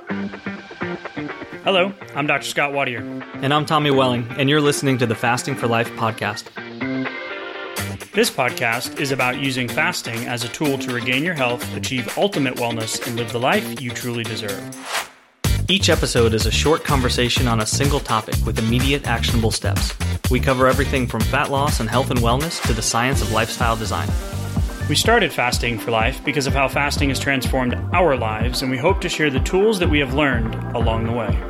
Hello, I'm Dr. Scott Wadier. And I'm Tommy Welling, and you're listening to the Fasting for Life podcast. This podcast is about using fasting as a tool to regain your health, achieve ultimate wellness, and live the life you truly deserve. Each episode is a short conversation on a single topic with immediate actionable steps. We cover everything from fat loss and health and wellness to the science of lifestyle design. We started Fasting for Life because of how fasting has transformed our lives, and we hope to share the tools that we have learned along the way.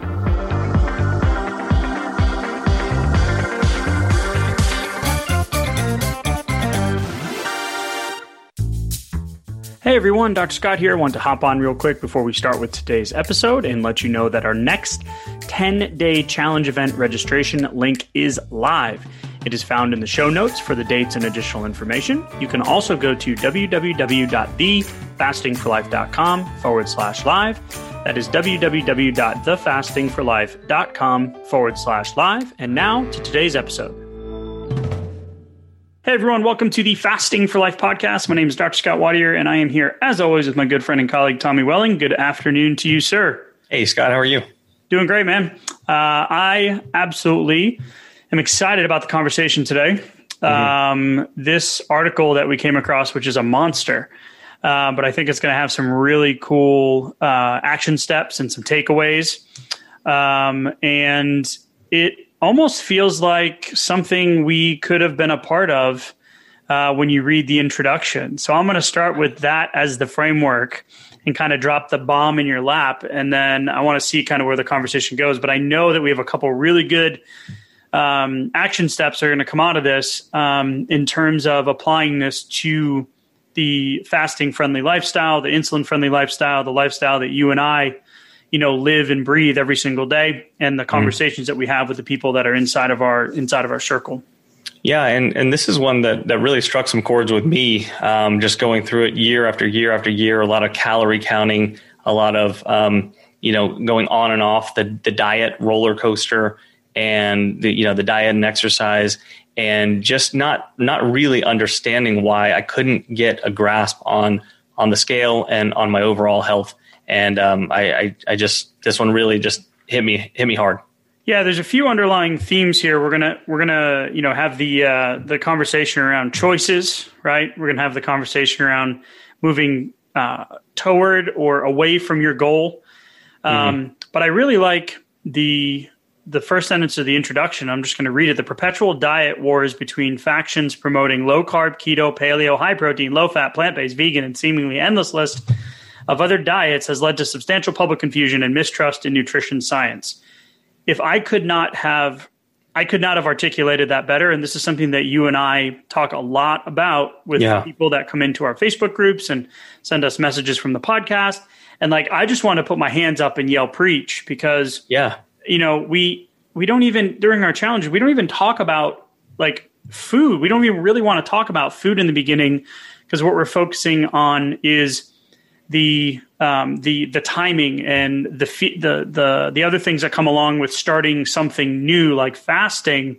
Hey everyone, Dr. Scott here. I want to hop on real quick before we start with today's episode and let you know that our next 10-day challenge event registration link is live. It is found in the show notes for the dates and additional information. You can also go to www.thefastingforlife.com/live. That is www.thefastingforlife.com/live. And now to today's episode. Hey everyone, welcome to the Fasting for Life podcast. My name is Dr. Scott Wadier, and I am here as always with my good friend and colleague, Tommy Welling. Good afternoon to you, sir. Hey Scott, how are you? Doing great, man. I absolutely am excited about the conversation today. This article that we came across, which is a monster, but I think it's going to have some really cool action steps and some takeaways. And it almost feels like something we could have been a part of when you read the introduction. So I'm going to start with that as the framework and kind of drop the bomb in your lap. And then I want to see kind of where the conversation goes. But I know that we have a couple really good action steps that are going to come out of this in terms of applying this to the fasting-friendly lifestyle, the insulin-friendly lifestyle, the lifestyle that you and I live and breathe every single day, and the conversations that we have with the people that are inside of our circle. Yeah, and this is one that really struck some chords with me, just going through it year after year after year, a lot of calorie counting, a lot of, going on and off the diet roller coaster and the diet and exercise, and just not really understanding why I couldn't get a grasp on the scale and on my overall health. And I just, this one really just hit me hard. Yeah, there's a few underlying themes here. We're gonna have the conversation around choices, right? We're gonna have the conversation around moving toward or away from your goal. But I really like the first sentence of the introduction. I'm just going to read it. The perpetual diet wars between factions promoting low carb, keto, paleo, high protein, low fat, plant-based, vegan, and seemingly endless list of other diets has led to substantial public confusion and mistrust in nutrition science. If I could not have articulated that better, and this is something that you and I talk a lot about with people that come into our Facebook groups and send us messages from the podcast. And I just want to put my hands up and yell preach, because we don't even, during our challenges, we don't even talk about food. We don't even really want to talk about food in the beginning, because what we're focusing on is the timing and the other things that come along with starting something new like fasting.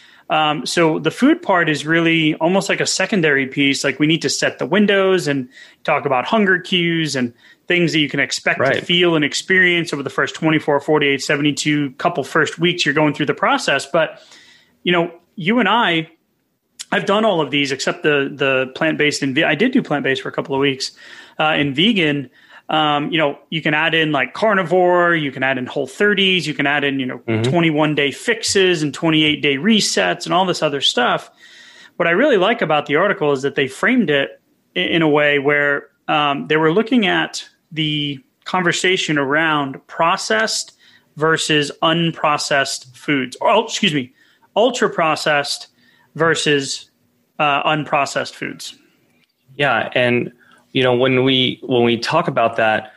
So the food part is really almost like a secondary piece. We need to set the windows and talk about hunger cues and things that you can expect to feel and experience over the first 24, 48, 72 couple first weeks you're going through the process. But, you and I've done all of these except the plant-based, and I did do plant-based for a couple of weeks. In vegan, you can add in carnivore, you can add in Whole30s, you can add in, 21-day fixes and 28-day resets and all this other stuff. What I really like about the article is that they framed it in a way where they were looking at the conversation around processed versus unprocessed foods, ultra processed versus unprocessed foods. Yeah, and when we talk about that,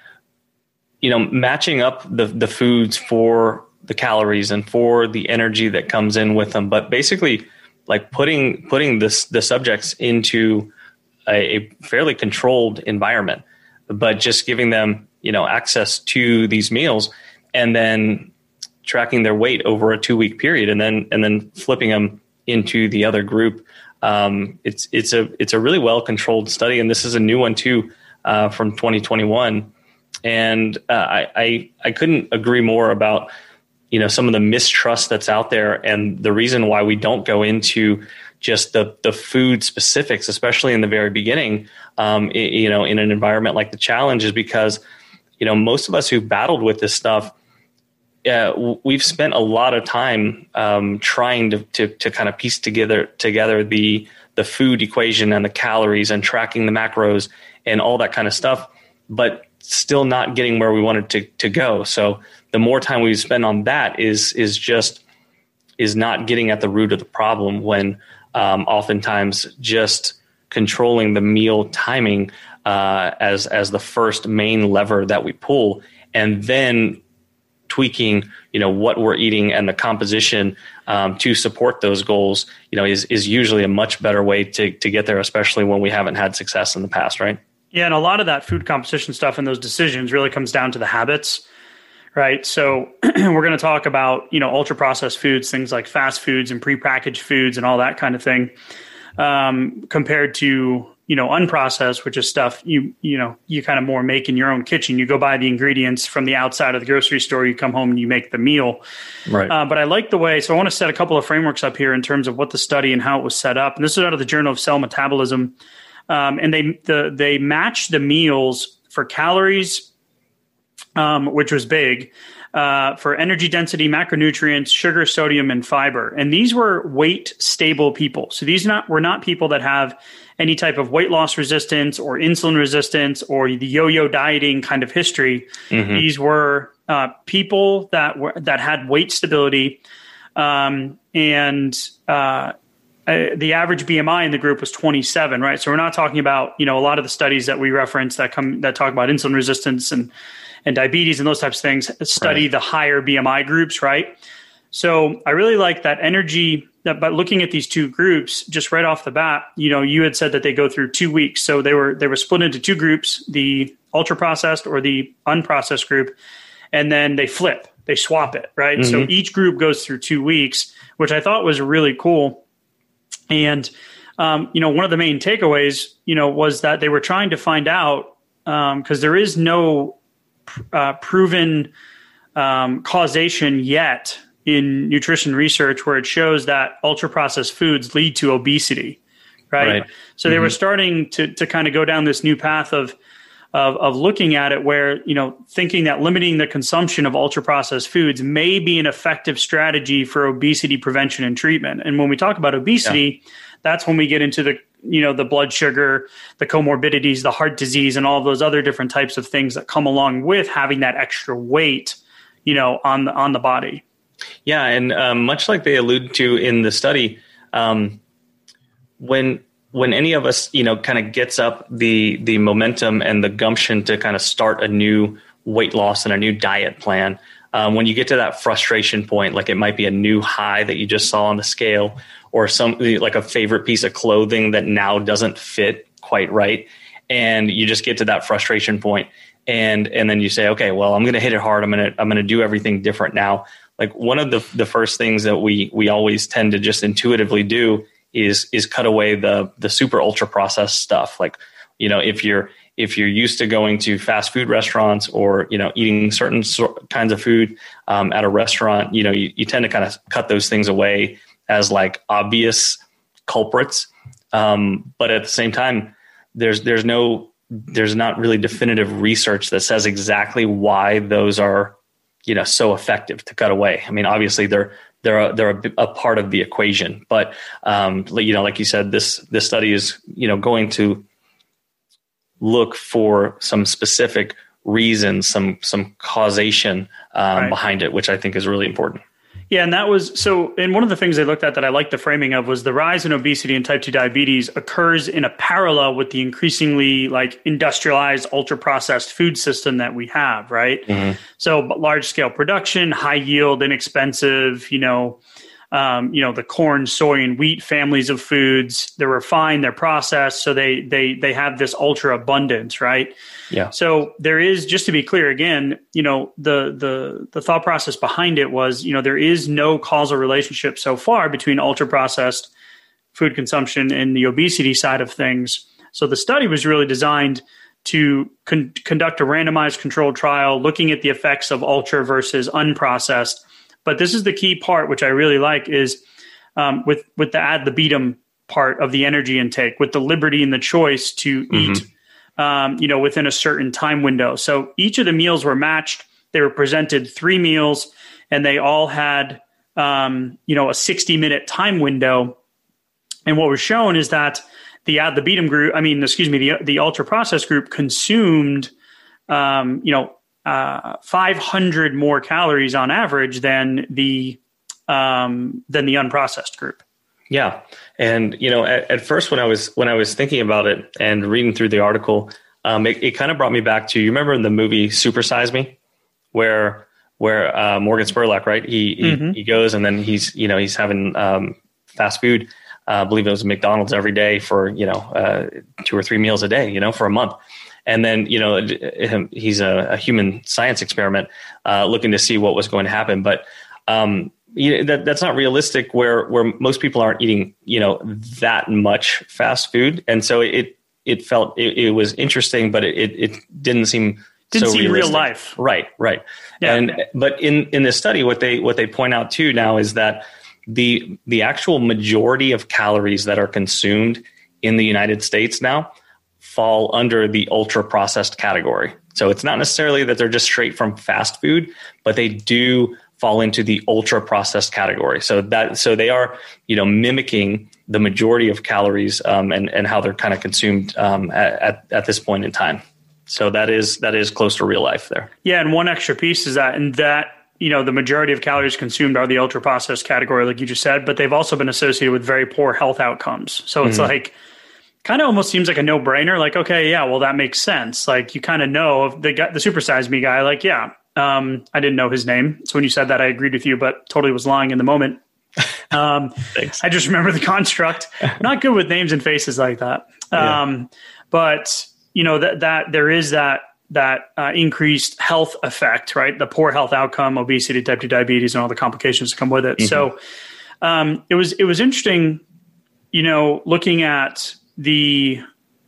matching up the foods for the calories and for the energy that comes in with them, but basically putting the subjects into a fairly controlled environment, but just giving them access to these meals, and then tracking their weight over a 2-week period, and then flipping them into the other group. It's a really well controlled study, and this is a new one too, from 2021. And I couldn't agree more about, some of the mistrust that's out there, and the reason why we don't go into just the food specifics, especially in the very beginning, in an environment like the challenge, is because, most of us who battled with this stuff, we've spent a lot of time trying to kind of piece together the food equation and the calories and tracking the macros and all that kind of stuff, but still not getting where we wanted to go. So the more time we spend on that is not getting at the root of the problem, when oftentimes just controlling the meal timing as the first main lever that we pull, and then tweaking, what we're eating and the composition to support those goals, is usually a much better way to get there, especially when we haven't had success in the past, right? Yeah, and a lot of that food composition stuff and those decisions really comes down to the habits, right? So we're going to talk about, ultra processed foods, things like fast foods and prepackaged foods and all that kind of thing, compared to, unprocessed, which is stuff you kind of more make in your own kitchen. You go buy the ingredients from the outside of the grocery store, you come home and you make the meal. Right. But I like the way, so I want to set a couple of frameworks up here in terms of what the study and how it was set up. And this is out of the Journal of Cell Metabolism. And they matched the meals for calories, which was big, for energy density, macronutrients, sugar, sodium, and fiber. And these were weight stable people. So these were not people that have any type of weight loss resistance or insulin resistance or the yo-yo dieting kind of history. Mm-hmm. These were people that had weight stability, and the average BMI in the group was 27, right? So we're not talking about, a lot of the studies that we reference that talk about insulin resistance and diabetes and those types of things study right. The higher BMI groups, right? So I really like that energy. But looking at these two groups, just right off the bat, you had said that they go through 2 weeks. So they were split into two groups, the ultra processed or the unprocessed group, and then they swap it, right? Mm-hmm. So each group goes through 2 weeks, which I thought was really cool. And, one of the main takeaways, was that they were trying to find out, because there is no proven causation yet in nutrition research where it shows that ultra-processed foods lead to obesity, right? So they were starting to kind of go down this new path of looking at it where, thinking that limiting the consumption of ultra-processed foods may be an effective strategy for obesity prevention and treatment. And when we talk about obesity, that's when we get into the blood sugar, the comorbidities, the heart disease, and all those other different types of things that come along with having that extra weight, on the body. Yeah, and much like they alluded to in the study, when any of us, kind of gets up the momentum and the gumption to kind of start a new weight loss and a new diet plan, when you get to that frustration point, like it might be a new high that you just saw on the scale, or something like a favorite piece of clothing that now doesn't fit quite right, and you just get to that frustration point, and then you say, okay, well, I'm going to hit it hard. I'm going to do everything different now. Like one of the first things that we always tend to just intuitively do is cut away the super ultra processed stuff. Like, if you're used to going to fast food restaurants or, eating certain kinds of food at a restaurant, you tend to kind of cut those things away as like obvious culprits. But at the same time, there's not really definitive research that says exactly why those are, so effective to cut away. I mean, obviously they're a part of the equation, but like you said, this study is going to look for some specific reasons, some causation behind it, which I think is really important. Yeah, and that was so. And one of the things they looked at that I liked the framing of was the rise in obesity and type 2 diabetes occurs in a parallel with the increasingly industrialized, ultra processed food system that we have, right? Mm-hmm. So large scale production, high yield, inexpensive. The corn, soy, and wheat families of foods. They're refined, they're processed, so they have this ultra abundance, right? Yeah. So there is, just to be clear again, the thought process behind it was, there is no causal relationship so far between ultra processed food consumption and the obesity side of things. So the study was really designed to conduct a randomized controlled trial looking at the effects of ultra versus unprocessed. But this is the key part, which I really like, is with the ad libitum part of the energy intake, with the liberty and the choice to eat, within a certain time window. So each of the meals were matched. They were presented 3 meals, and they all had, a 60-minute time window. And what was shown is that the ad libitum group, the ultra processed group consumed, 500 more calories on average than the unprocessed group. Yeah. And, at first when I was thinking about it and reading through the article, it kind of brought me back to, you remember in the movie Super Size Me, where Morgan Spurlock, right? He goes and then he's having fast food. I believe it was McDonald's every day for 2 or 3 meals a day, for a month. And then he's a human science experiment looking to see what was going to happen. But that's not realistic. Where most people aren't eating that much fast food, and so it felt it was interesting, but it didn't seem. Didn't so seem realistic. Real life. Right. Yeah. But in this study, what they point out too now is that the actual majority of calories that are consumed in the United States now fall under the ultra processed category. So it's not necessarily that they're just straight from fast food, but they do fall into the ultra processed category. So they are, mimicking the majority of calories and how they're kind of consumed at this point in time. So that is close to real life there. Yeah. And one extra piece is that, the majority of calories consumed are the ultra processed category, like you just said, but they've also been associated with very poor health outcomes. So it's like, kind of almost seems like a no brainer. Like, okay, yeah, well, that makes sense. Like you kind of know the Super Size Me guy, like, yeah, I didn't know his name. So when you said that, I agreed with you, but totally was lying in the moment. Thanks. I just remember the construct. Not good with names and faces like that. But that there is that increased health effect, right? The poor health outcome, obesity, type 2 diabetes, and all the complications that come with it. So it was interesting, looking at the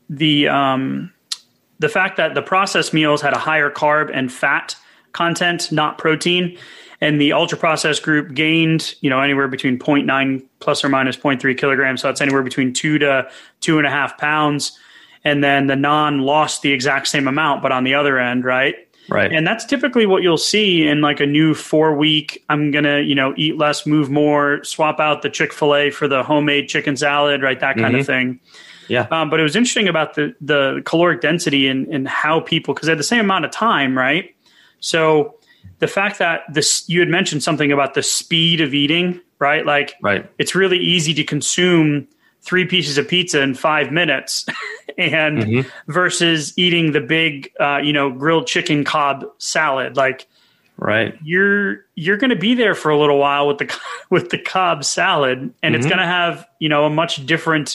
fact that the processed meals had a higher carb and fat content, not protein. And the ultra processed group gained, anywhere between 0.9 plus or minus 0.3 kilograms. So that's anywhere between 2 to 2.5 pounds. And then the non lost the exact same amount, but on the other end, right? Right. And that's typically what you'll see in like a new 4-week, I'm going to, eat less, move more, swap out the Chick-fil-A for the homemade chicken salad, right? That kind of thing. Yeah. But it was interesting about the caloric density and how people, because they had the same amount of time, right? So the fact that you had mentioned something about the speed of eating, right? Like it's really easy to consume 3 pieces of pizza in 5 minutes and versus eating the big, grilled chicken Cobb salad. Like, you're going to be there for a little while with the Cobb salad, and it's going to have, a much different,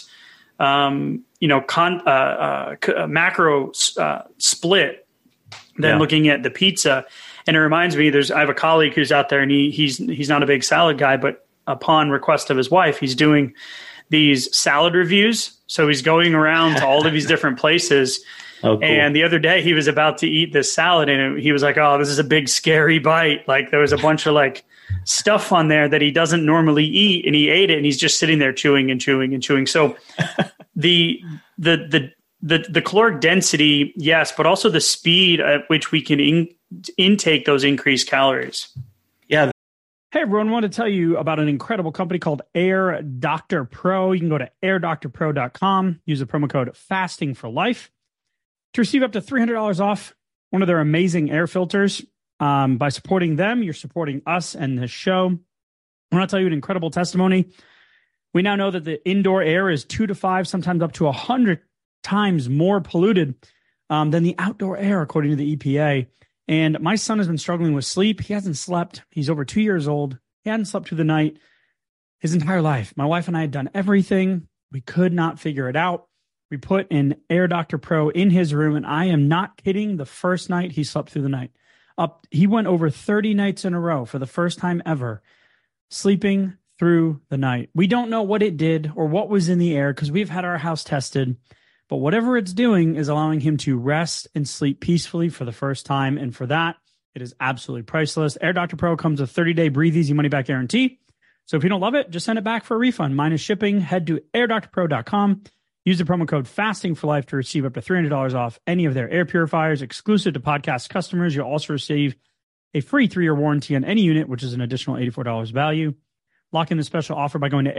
macro split than looking at the pizza. And it reminds me, I have a colleague who's out there, and he's not a big salad guy, but upon request of his wife, he's doing these salad reviews. So he's going around to all of these different places. Oh, cool. And the other day he was about to eat this salad, and he was like, oh, this is a big scary bite. Like there was a bunch of like stuff on there that he doesn't normally eat, and he ate it, and he's just sitting there chewing and chewing and chewing. So the caloric density, yes, but also the speed at which we can intake those increased calories. Yeah. Hey, everyone, I want to tell you about an incredible company called Air Doctor Pro. You can go to airdoctorpro.com, use the promo code FASTING for life to receive up to $300 off one of their amazing air filters. By supporting them, you're supporting us and the show. I want to tell you an incredible testimony. We now know that the indoor air is 2 to 5, sometimes up to 100 times more polluted than the outdoor air, according to the EPA. And my son has been struggling with sleep. He hasn't slept. He's over 2 years old. He hadn't slept through the night his entire life. My wife and I had done everything. We could not figure it out. We put an Air Doctor Pro in his room, and I am not kidding. The first night he slept through the night. He went over 30 nights in a row for the first time ever, sleeping through the night. We don't know what it did or what was in the air because we've had our house tested. But whatever it's doing is allowing him to rest and sleep peacefully for the first time. And for that, it is absolutely priceless. Air Doctor Pro comes with a 30-day breathe easy money back guarantee. So if you don't love it, just send it back for a refund. Minus shipping. Head to airdoctorpro.com. Use the promo code FASTING for life to receive up to $300 off any of their air purifiers. Exclusive to podcast customers, you'll also receive a free 3-year warranty on any unit, which is an additional $84 value. Lock in the special offer by going to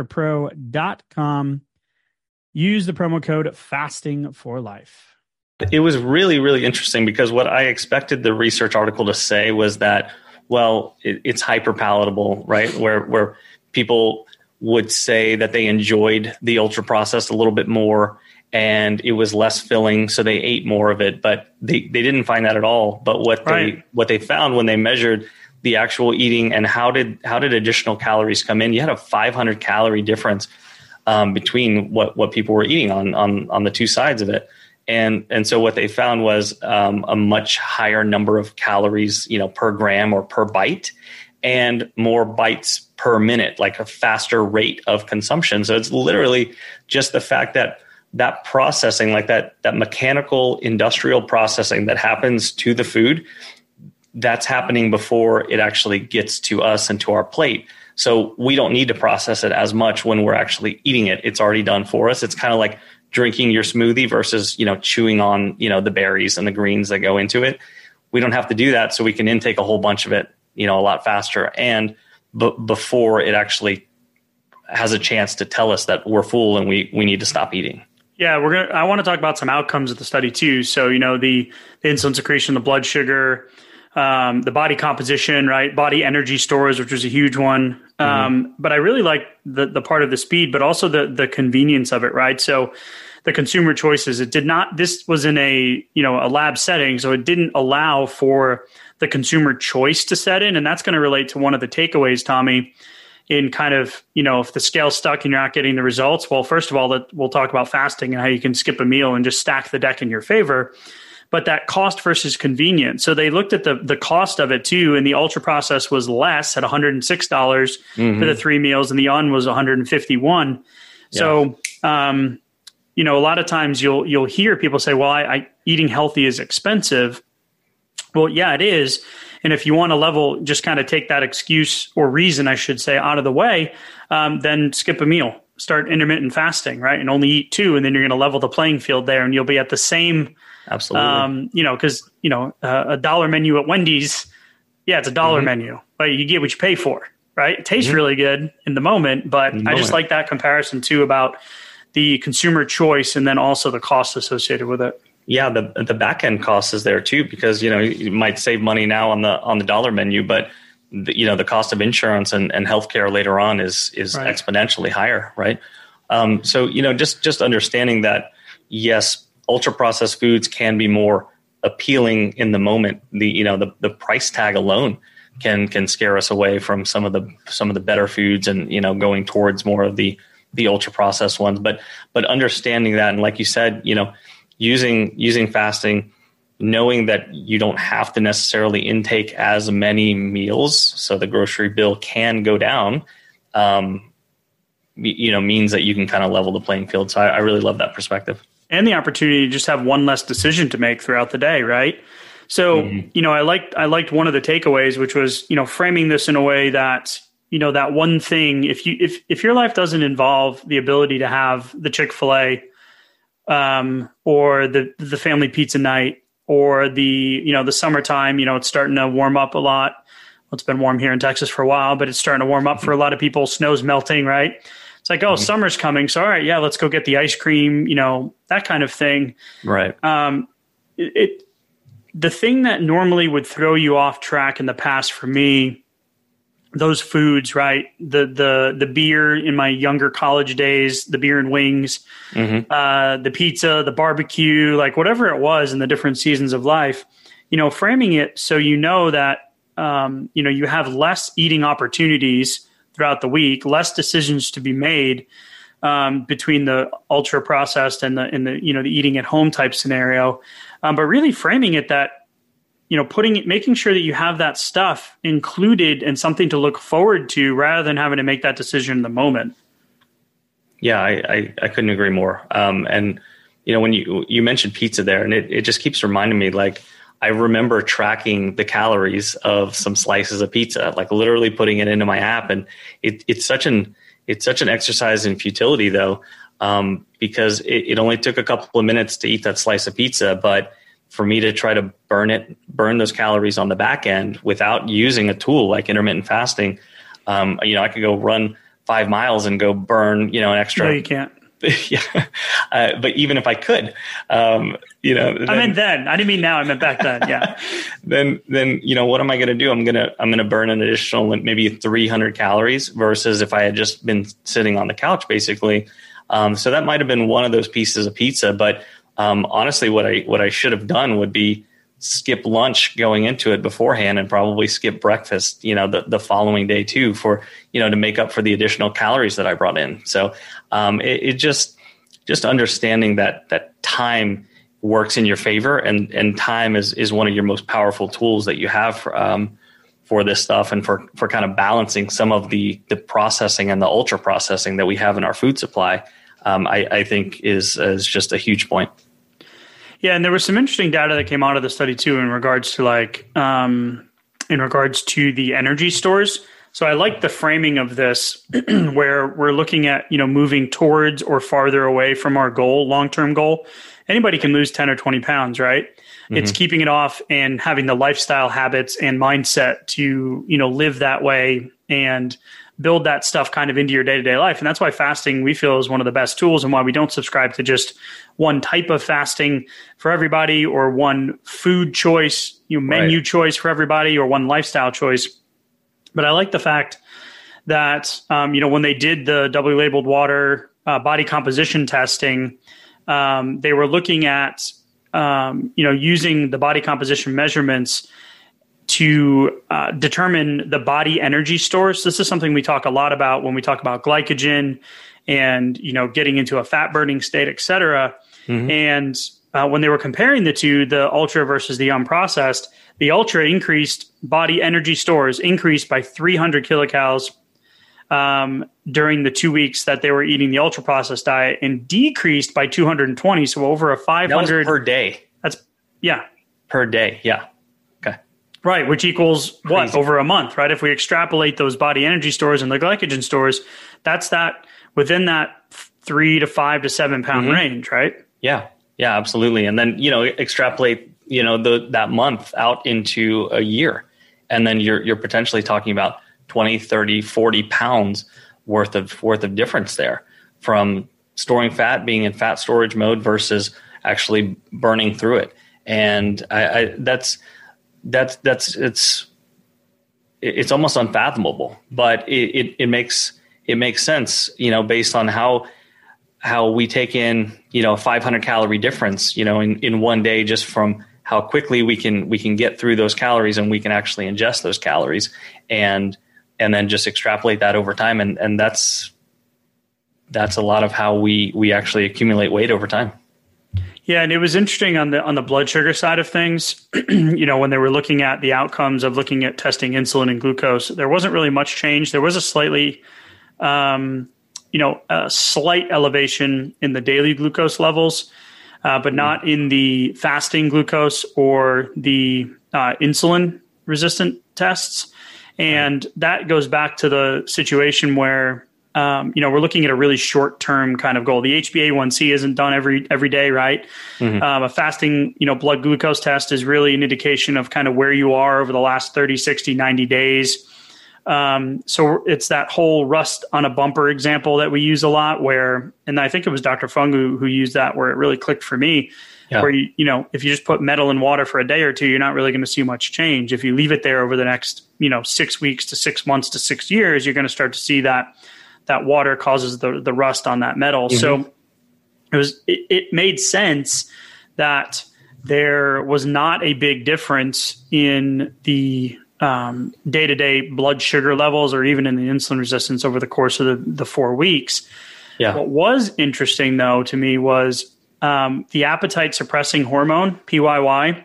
airdoctorpro.com. Use the promo code FASTING for life. It was really, really interesting because what I expected the research article to say was that, well, it's hyper palatable, right? Where people would say that they enjoyed the ultra processed a little bit more and it was less filling, so they ate more of it. But they didn't find that at all. But what they found when they measured the actual eating and how did additional calories come in, you had a 500 calorie difference between what people were eating on the two sides of it. And so what they found was a much higher number of calories, per gram or per bite, and more bites per minute, like a faster rate of consumption. So it's literally just the fact that processing, like that mechanical industrial processing that happens to the food, that's happening before it actually gets to us and to our plate. So we don't need to process it as much when we're actually eating it. It's already done for us. It's kind of like drinking your smoothie versus, chewing on, the berries and the greens that go into it. We don't have to do that. So we can intake a whole bunch of it, a lot faster. And before it actually has a chance to tell us that we're full and we need to stop eating. Yeah, I want to talk about some outcomes of the study too. So, the insulin secretion, the blood sugar, the body composition, right? Body energy stores, which was a huge one. But I really like the part of the speed, but also the convenience of it, right? So the consumer choices, this was in a lab setting, so it didn't allow for the consumer choice to set in. And that's going to relate to one of the takeaways, Tommy, in kind of, if the scale's stuck and you're not getting the results. Well, first of all, we'll talk about fasting and how you can skip a meal and just stack the deck in your favor. But that cost versus convenience. So they looked at the cost of it too, and the ultra process was less at $106 for the 3 meals, and the on was $151. Yeah. So, a lot of times you'll hear people say, "Well, eating healthy is expensive." Well, yeah, it is. And if you want to just kind of take that excuse or reason, I should say, out of the way, then skip a meal. Start intermittent fasting, right? And only eat 2, and then you're going to level the playing field there, and you'll be at the same. Absolutely. Because a dollar menu at Wendy's, yeah, it's a dollar menu, but you get what you pay for, right? It tastes really good in the moment, but I just like that comparison too about the consumer choice and then also the cost associated with it. Yeah, the back end cost is there too, because you might save money now on the dollar menu, but the cost of insurance and healthcare later on is right. Exponentially higher, right? So just understanding that, yes, ultra processed foods can be more appealing in the moment. The price tag alone can scare us away from some of the better foods and going towards more of the ultra processed ones. But understanding that, and like you said, using fasting, knowing that you don't have to necessarily intake as many meals, so the grocery bill can go down, means that you can kind of level the playing field. So I really love that perspective. And the opportunity to just have one less decision to make throughout the day, right? So, I liked one of the takeaways, which was, framing this in a way that, that one thing, if your life doesn't involve the ability to have the Chick-fil-A, or the family pizza night, or the summertime, it's starting to warm up a lot. Well, it's been warm here in Texas for a while, but it's starting to warm up for a lot of people. Snow's melting, right? It's like, summer's coming. So, all right, yeah, let's go get the ice cream, that kind of thing. Right. The thing that normally would throw you off track in the past for me, those foods, right? The beer in my younger college days, the beer and wings, the pizza, the barbecue, like whatever it was in the different seasons of life, framing it so that, you have less eating opportunities throughout the week, less decisions to be made between the ultra processed and the eating at home type scenario. But really framing it that, making sure that you have that stuff included and something to look forward to rather than having to make that decision in the moment. Yeah, I couldn't agree more. And when you mentioned pizza there, and it just keeps reminding me, like, I remember tracking the calories of some slices of pizza, like literally putting it into my app. And it's such an exercise in futility, though, because it only took a couple of minutes to eat that slice of pizza. But for me to try to burn those calories on the back end without using a tool like intermittent fasting, I could go run 5 miles and go burn, an extra. No, you can't. Yeah. But even if I could, then, I meant then. I didn't mean now. I meant back then. Yeah. then, what am I going to do? I'm going to burn an additional maybe 300 calories versus if I had just been sitting on the couch, basically. So that might've been one of those pieces of pizza, but, honestly, what I should have done would be skip lunch going into it beforehand and probably skip breakfast, the following day too, for, to make up for the additional calories that I brought in. So, it just understanding that time works in your favor, and time is one of your most powerful tools that you have for this stuff, and for kind of balancing some of the processing and the ultra processing that we have in our food supply. I think is just a huge point. Yeah, and there was some interesting data that came out of the study too in regards to the energy stores. So I like the framing of this where we're looking at, moving towards or farther away from our goal, long-term goal. Anybody can lose 10 or 20 pounds, right? Mm-hmm. It's keeping it off and having the lifestyle habits and mindset to, live that way and build that stuff kind of into your day-to-day life. And that's why fasting, we feel, is one of the best tools, and why we don't subscribe to just one type of fasting for everybody, or one food choice, menu choice for everybody, or one lifestyle choice. But I like the fact that, when they did the doubly labeled water body composition testing, they were looking at, using the body composition measurements to determine the body energy stores. This is something we talk a lot about when we talk about glycogen and, getting into a fat burning state, et cetera. Mm-hmm. And when they were comparing the two, the ultra versus the unprocessed, the ultra increased body energy stores increased by 300 kilocalories during the 2 weeks that they were eating the ultra processed diet, and decreased by 220. So over a 500 that was per day. That's per day. Yeah. Right, which equals what? Over a month, right? If we extrapolate those body energy stores and the glycogen stores, that's that within that 3 to 5 to 7 pound range, right? Yeah, absolutely. And then, extrapolate, that month out into a year. And then you're potentially talking about 20, 30, 40 pounds worth of difference there from storing fat, being in fat storage mode versus actually burning through it. And it's almost unfathomable, but it makes sense, based on how we take in, 500 calorie difference, in one day, just from how quickly we can get through those calories, and we can actually ingest those calories, and then just extrapolate that over time. And that's a lot of how we actually accumulate weight over time. Yeah, and it was interesting on the blood sugar side of things. When they were looking at the outcomes of looking at testing insulin and glucose, there wasn't really much change. There was a slightly, a slight elevation in the daily glucose levels, but not in the fasting glucose or the insulin resistant tests. And that goes back to the situation where we're looking at a really short-term kind of goal. The HbA1c isn't done every day, right? Mm-hmm. A fasting, blood glucose test is really an indication of kind of where you are over the last 30, 60, 90 days. So it's that whole rust on a bumper example that we use a lot and I think it was Dr. Fung who used that, where it really clicked for me, where if you just put metal in water for a day or two, you're not really going to see much change. If you leave it there over the next, 6 weeks to 6 months to 6 years, you're going to start to see that water causes the rust on that metal. Mm-hmm. So it made sense that there was not a big difference in the day-to-day blood sugar levels, or even in the insulin resistance over the course of the 4 weeks. Yeah. What was interesting, though, to me was the appetite suppressing hormone, PYY,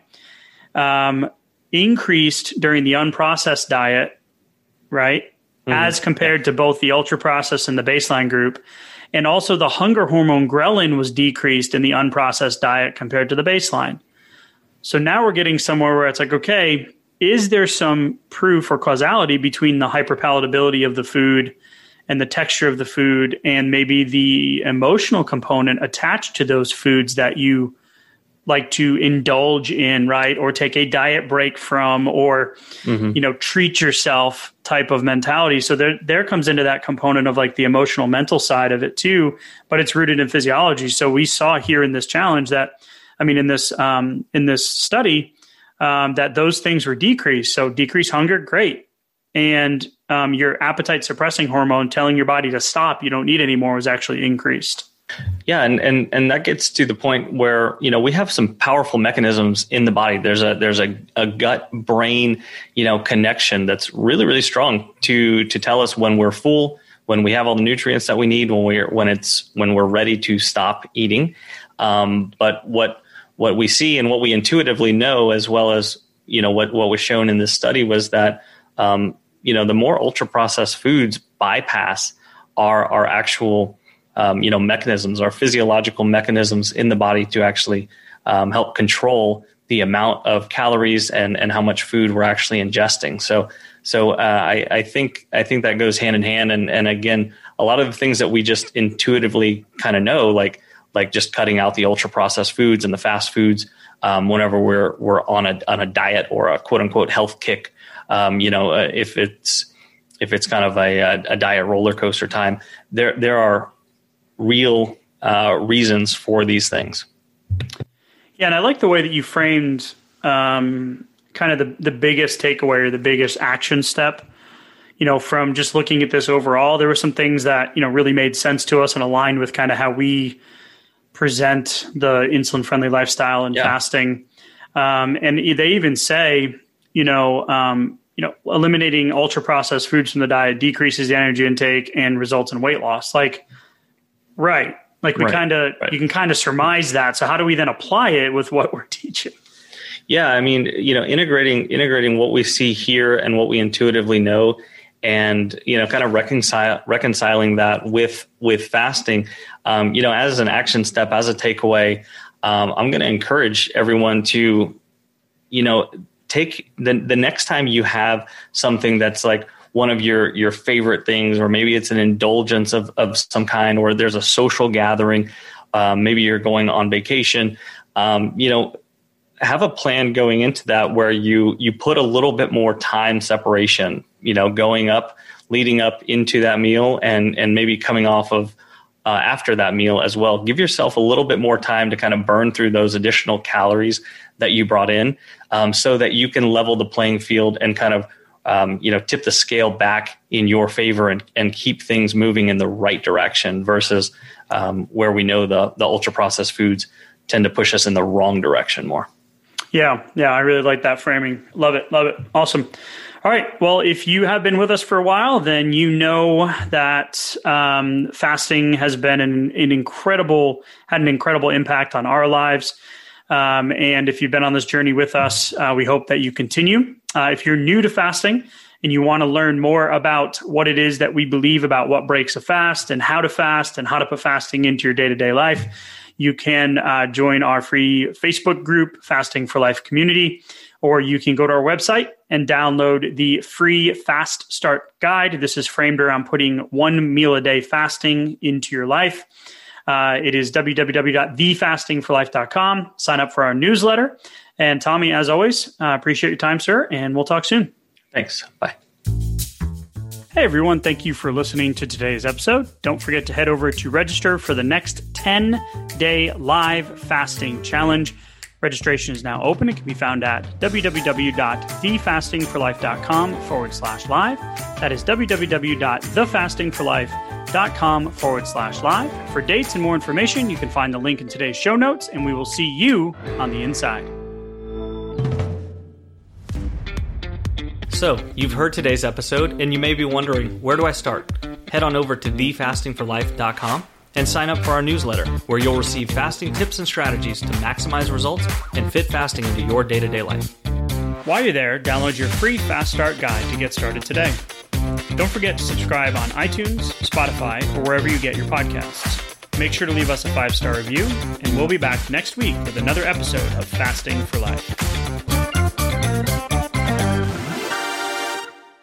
increased during the unprocessed diet, right? As compared to both the ultra processed and the baseline group. And also the hunger hormone ghrelin was decreased in the unprocessed diet compared to the baseline. So now we're getting somewhere where it's like, okay, is there some proof or causality between the hyperpalatability of the food and the texture of the food and maybe the emotional component attached to those foods that you like to indulge in, right? Or take a diet break from, or, treat yourself type of mentality. So there comes into that component of like the emotional mental side of it too, but it's rooted in physiology. So we saw here in this challenge that, in this study, that those things were decreased. So decreased hunger, great. And your appetite suppressing hormone telling your body to stop, you don't need anymore, was actually increased. Yeah, and that gets to the point where we have some powerful mechanisms in the body. There's a gut brain connection that's really, really strong to tell us when we're full, when we have all the nutrients that we need, when we're ready to stop eating. But what we see and what we intuitively know, as well as what was shown in this study, was that the more ultra processed foods bypass our actual mechanisms, our physiological mechanisms in the body to actually help control the amount of calories and how much food we're actually ingesting. So I think that goes hand in hand. And again, a lot of the things that we just intuitively kind of know, like just cutting out the ultra processed foods and the fast foods, whenever we're on a diet or a quote unquote health kick, if it's kind of a diet roller coaster time, there are real reasons for these things. Yeah, and I like the way that you framed kind of the biggest takeaway or the biggest action step. From just looking at this overall, there were some things that really made sense to us and aligned with kind of how we present the insulin-friendly lifestyle and fasting. And they even say, eliminating ultra-processed foods from the diet decreases the energy intake and results in weight loss. Right. You can kind of surmise that. So how do we then apply it with what we're teaching? Yeah. Integrating what we see here and what we intuitively know, and, kind of reconciling that with fasting, as an action step, as a takeaway, I'm going to encourage everyone to, take the next time you have something that's like one of your favorite things, or maybe it's an indulgence of some kind, or there's a social gathering, maybe you're going on vacation, have a plan going into that where you put a little bit more time separation, leading up into that meal and maybe coming off of after that meal as well. Give yourself a little bit more time to kind of burn through those additional calories that you brought in, so that you can level the playing field and kind of tip the scale back in your favor and keep things moving in the right direction versus where we know the ultra processed foods tend to push us in the wrong direction more. Yeah. I really like that framing. Love it. Awesome. All right. Well, if you have been with us for a while, then you know that fasting has been had an incredible impact on our lives. And if you've been on this journey with us, we hope that you continue. If you're new to fasting and you want to learn more about what it is that we believe about what breaks a fast and how to put fasting into your day-to-day life, you can join our free Facebook group, Fasting for Life Community, or you can go to our website and download the free Fast Start Guide. This is framed around putting 1 meal a day fasting into your life. It is www.thefastingforlife.com. Sign up for our newsletter. And Tommy, as always, appreciate your time, sir, and we'll talk soon. Thanks. Bye. Hey, everyone. Thank you for listening to today's episode. Don't forget to head over to register for the next 10-day live fasting challenge. Registration is now open. It can be found at www.thefastingforlife.com/live. That is www.thefastingforlife.com/live. For dates and more information, you can find the link in today's show notes, and we will see you on the inside. So, you've heard today's episode, and you may be wondering, where do I start? Head on over to thefastingforlife.com and sign up for our newsletter, where you'll receive fasting tips and strategies to maximize results and fit fasting into your day-to-day life. While you're there, download your free Fast Start Guide to get started today. Don't forget to subscribe on iTunes, Spotify, or wherever you get your podcasts. Make sure to leave us a 5-star review, and we'll be back next week with another episode of Fasting for Life.